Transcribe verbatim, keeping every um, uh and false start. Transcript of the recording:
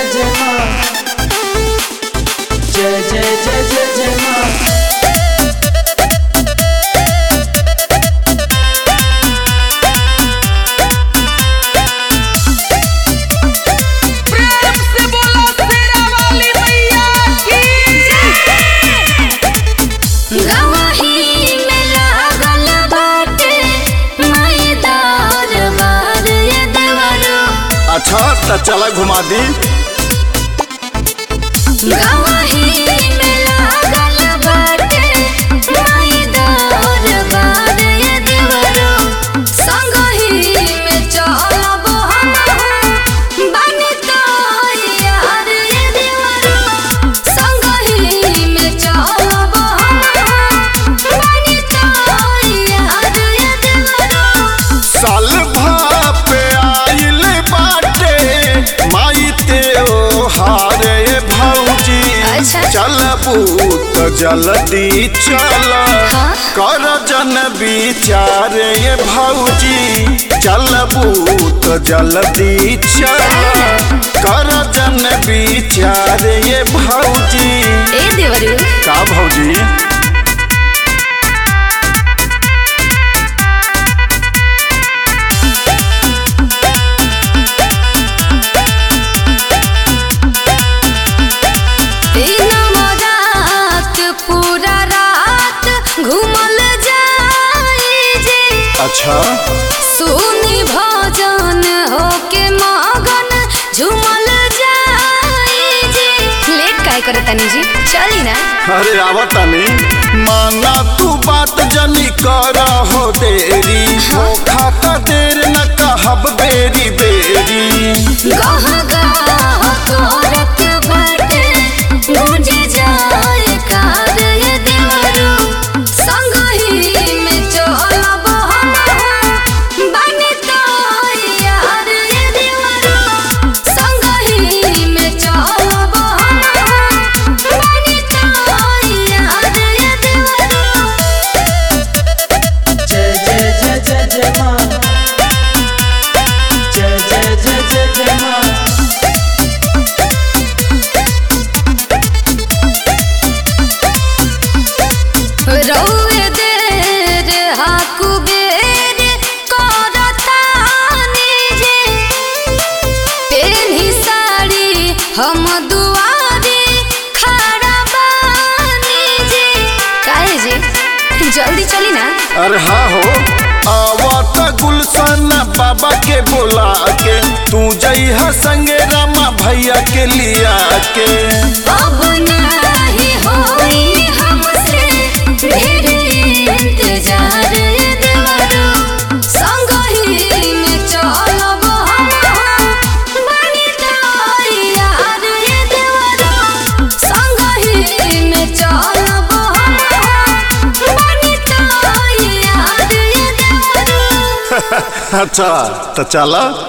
जय माँ, जय जय जय जय जय माँ। अच्छा तो चला घुमा दी। चलबू तो जल्दी चल, हाँ? कर जन विचार ये भौजी। चलबू तो जल्दी चल, कर जन विचार ये भौजी। ए देवरू का भौजी? अच्छा सुनी भजन होके मगन झूमल जाई जी। लेट काय करे तनी जी, चली ना। अरे आवत तनी, माना तू बात जनी कर हो देरी, हाँ? हो खाता देर न कहब बेरी बेरी। गह गह करत बाटे मुझे जाए कार ये देवरू। संगही में चलब हम दुआरे खड़ा बानी जी। काहे जी जल्दी चली ना। अरे हाँ हो, आवत गुलशन बाबा के बोला के, तू जइहा संगे रामा भैया के लिया के। अब नहीं होई हमसे ढेर इंतजार देवरू। संगही में चलब अच्छा तो चला।